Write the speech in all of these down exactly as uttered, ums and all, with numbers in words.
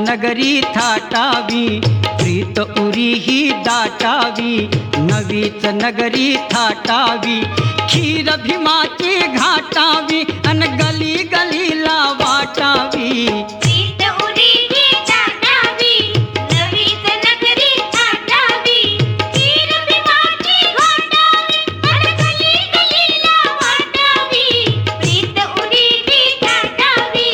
नगरी थाटावी, प्रीत उरी ही दाटावी, नवीच नगरी थाटावी, खीर भीमाची घाटावी, अन गली गलीला वाटावी। प्रीत उरी ही दाटावी, नवीच नगरी थाटावी, खीर भीमाची घाटावी, अन गली गलीला वाटावी। प्रीत उरी ही दाटावी।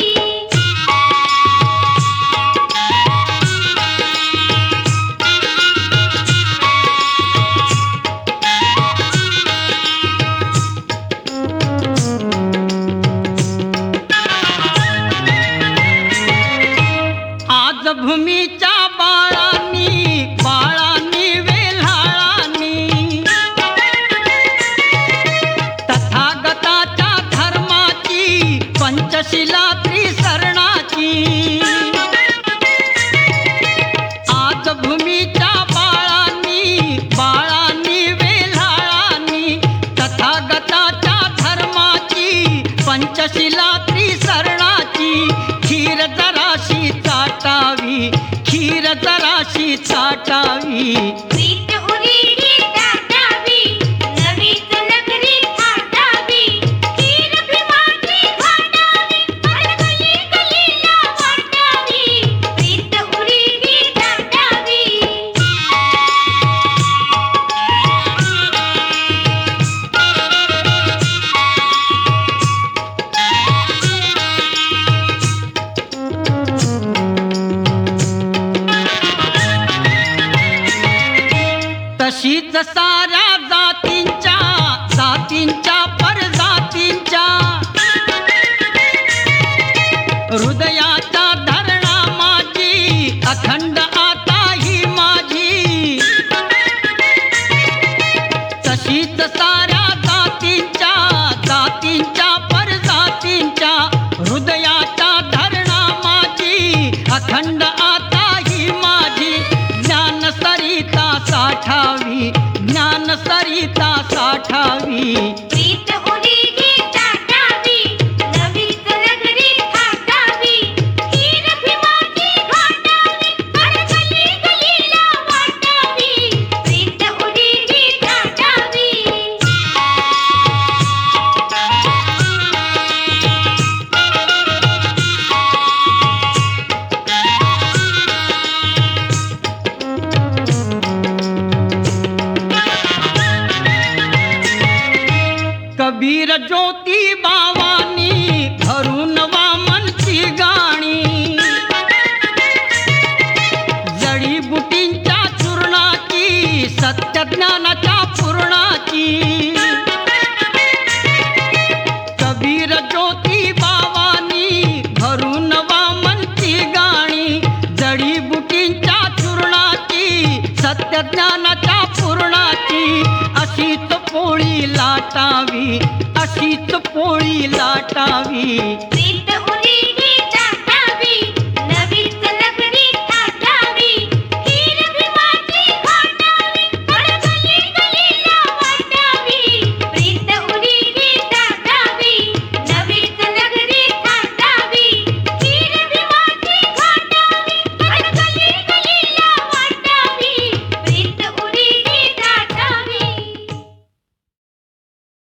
आज भूमीच्या बाळांनी बाळांनी वेल्हाळांनी तथागताच्या धर्माची पंचशिला त्रिसरणाची। आज भूमीच्या बाळांनी बाळांनी वेल्हाळांनी तथागताच्या धर्माची पंचशिला त्रिसरणाची। खीर जराशी चाटावी, खीर जराशी चाटावी। प्रीत उरी ही दाटावी, नवीच नगरी थाटावी, खीर भीमाची घाटावी, अन गली गलीला वाटावी। प्रीत उरी ही दाटावी। तशीच साऱ्या जातींच्या जातींच्या परजातींच्या हृदयाचा धरणा माझी, अखंड आता ही माझी। तशीच साऱ्या जातींच्या जातींच्या परजातींच्या हृदयाचा धरणा माझी, अखंड आता ही माझी। ज्ञान सरिता साठावी, ज्ञान सरिता साठावी। प्रीत उरी ही दाटावी, नवीच नगरी थाटावी, खीर भीमाची घाटावी, अन गली गलीला वाटावी। प्रीत उरी ही दाटावी। कबीर ज्योती बावानी भरून वामनची गाणी, जडीबुटींच्या चूर्णाची सत्यज्ञानाच्या पूर्णाची। कबीर ज्योती बावानी भरून वामनची गाणी, जडीबुटींच्या चूर्णाची सत्यज्ञानाच्या पूर्णाची। अशीच पोळी लाटावी, अशीच पोळी लाटावी।